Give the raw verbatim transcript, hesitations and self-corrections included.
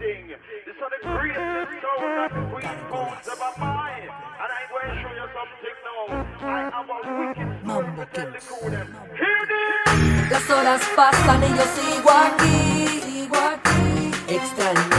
thing. This are the greatest sound that the Queen phones ever mine. And I'm going to show you something now. I have a wicked story to tell the crew them. Hear this! Las horas pasan y yo sigo aquí, sigo aquí, extraño